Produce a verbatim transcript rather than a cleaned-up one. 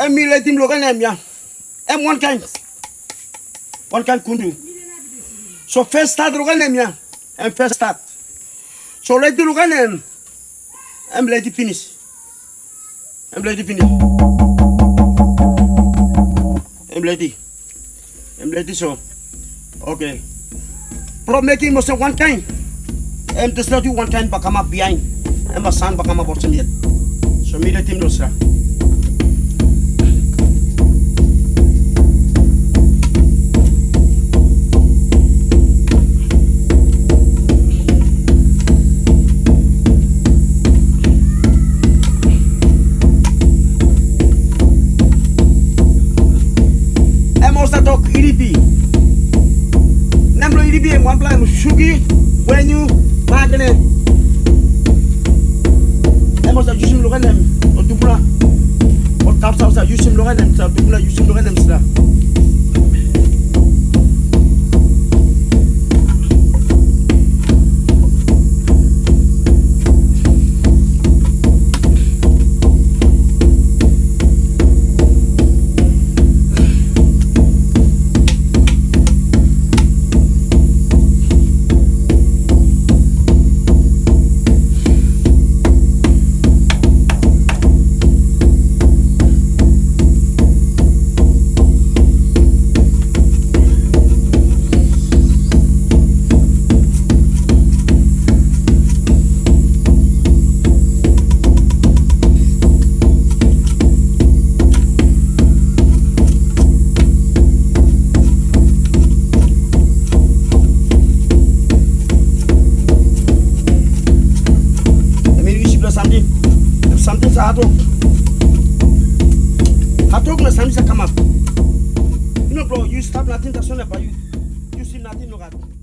Emi let him look at them, yeah. And one kind. One kind kundu. So first start look at them, yeah. And first start. So let you look at them. I'm let it finish. I'm let it finish. I'm let it. I'm let it so. Okay. Pro making must one kind. I'm just let you one kind back up behind. I'm a son back up about yet. So me let him know, sir. One plan sugi when you magnet. I must have used him look at them or dupla or taps outside. Use him look at them, dupla, use him look at them, sir. Something's a hatok. Hatok na something's a come up. You know, bro, you stop nothing that's on about you. You see nothing, no hatok.